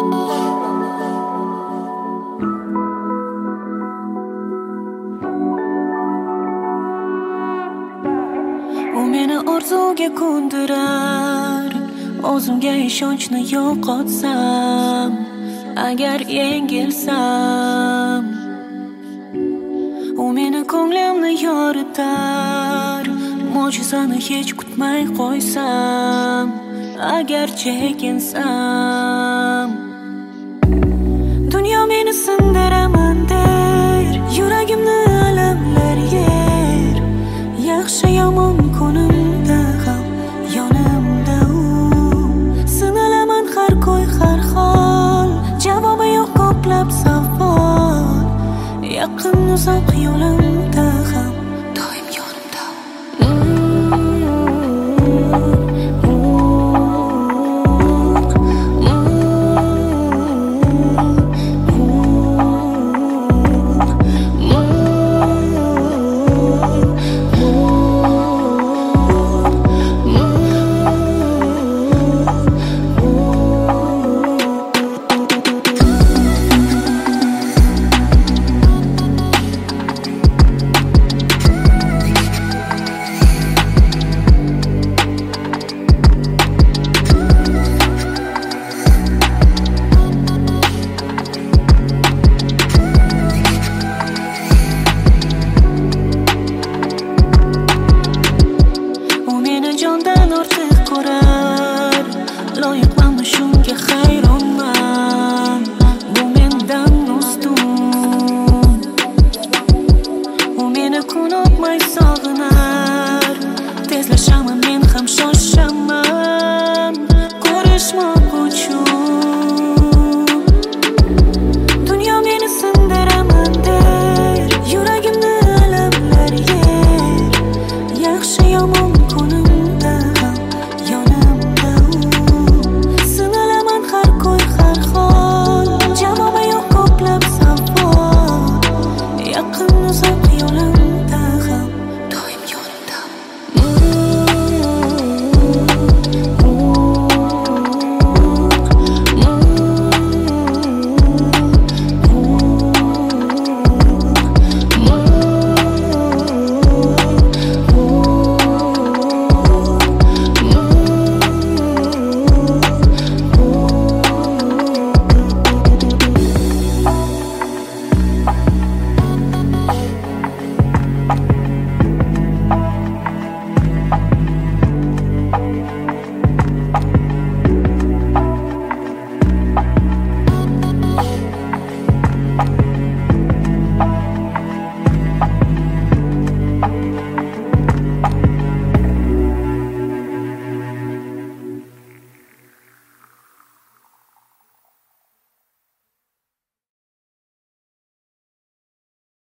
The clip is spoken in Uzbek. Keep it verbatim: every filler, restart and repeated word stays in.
U meni orzuga ko'ndirar, o'zimga ishonchni yo'qotsam, agar yengilsam. U meni ko'nglimni yoritar, mo'jizani hech kutmay qo'ysam, agar chekinsam. Dunyo meni sindiraman der, yuragimni alamlar yer. Yaxshi yomon kunimda ham yonimda u. Sinalaman har ko'y har hol, javobi yo'q ko'plab savol. Yaqin uzoq yo'limda ham